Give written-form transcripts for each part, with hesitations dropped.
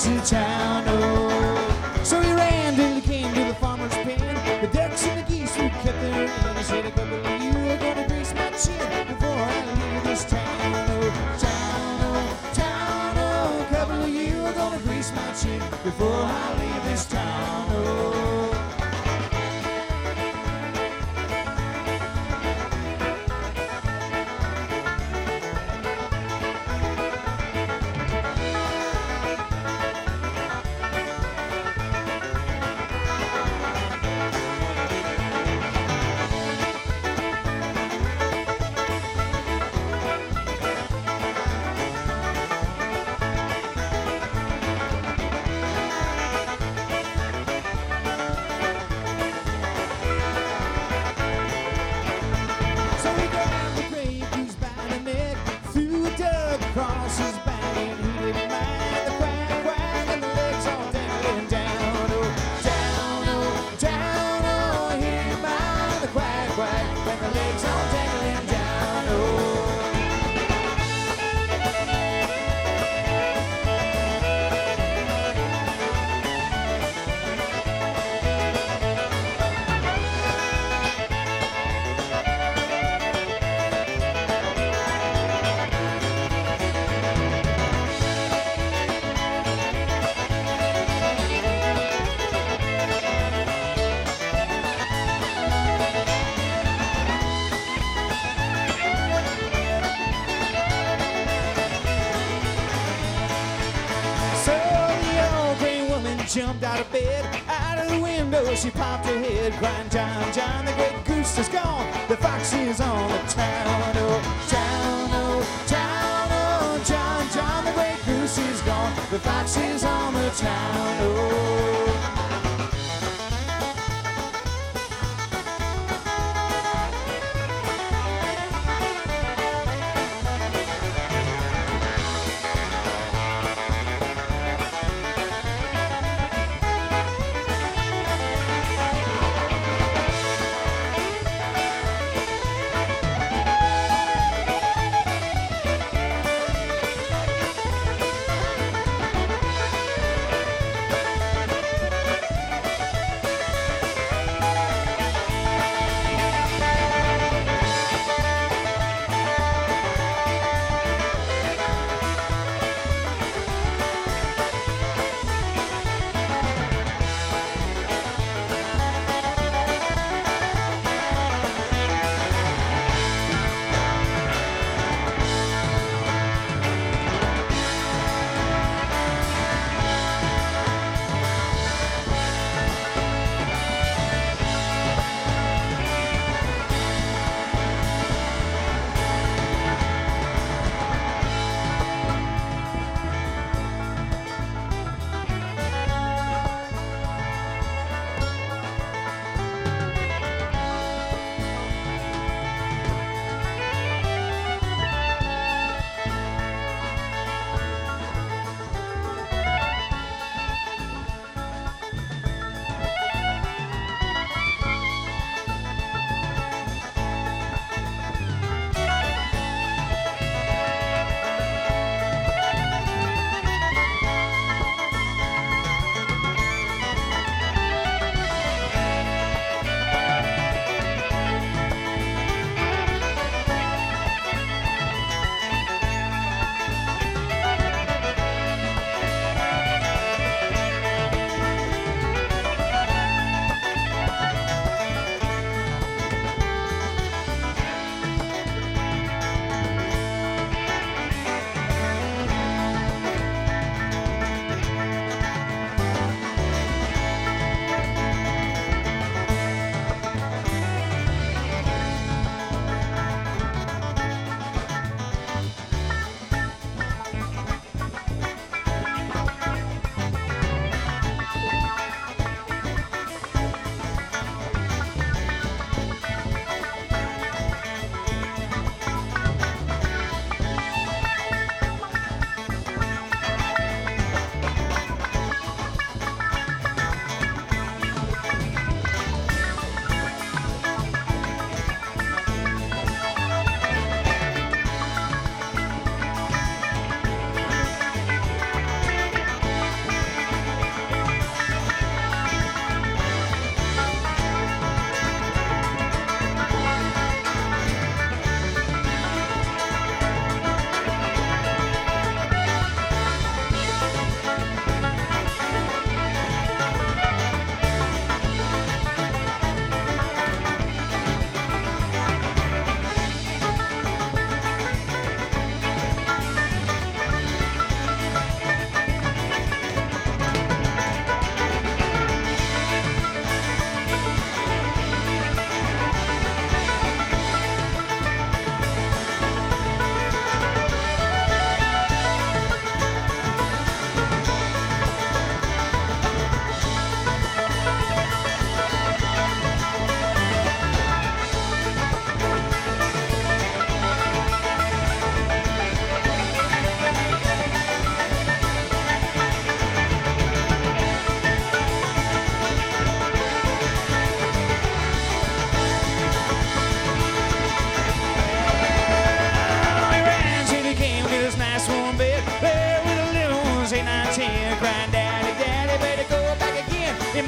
to town, oh. So he ran till he came to the farmer's pen. The ducks and the geese who kept their in. He said, a couple of you are gonna grease my chin before I leave this town, oh. Town, oh, town, oh. A couple of you are gonna grease my chin before I leave this town, oh. Across his back and he didn't mind the quack, quack, and the legs all dangling down, oh, down, oh, down, oh. He didn't mind the quack, quack, and the legs all dangling down, oh. Jumped out of bed, out of the window she popped her head, crying, John, John, the great goose is gone, the fox is on the town, oh, town, oh, town, oh. John, John, the great goose is gone, the fox is on the town, oh.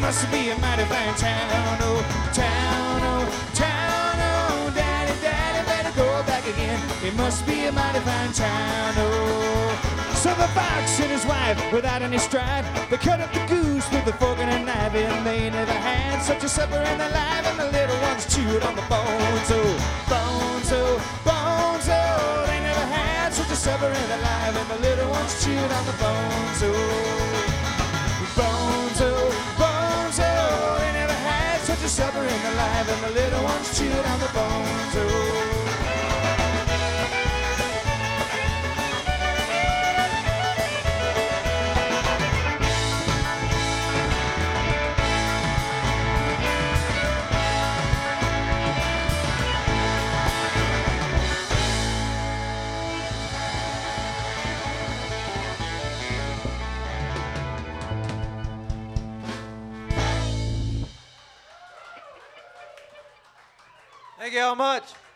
must be a mighty fine town, oh, town, oh, town, oh. Daddy, daddy, better go back again. It must be a mighty fine town, oh. So the fox and his wife, without any strife, they cut up the goose with a fork and a knife, and they never had such a supper in their life. And the little ones chewed on the bones, oh, bones, oh, bones, oh. They never had such a supper in their life, and the little ones chewed on the bones, oh, bones, oh, bones, oh. They never had such a supper in their life, and the little ones chewed on the bones, oh. Thank you all much.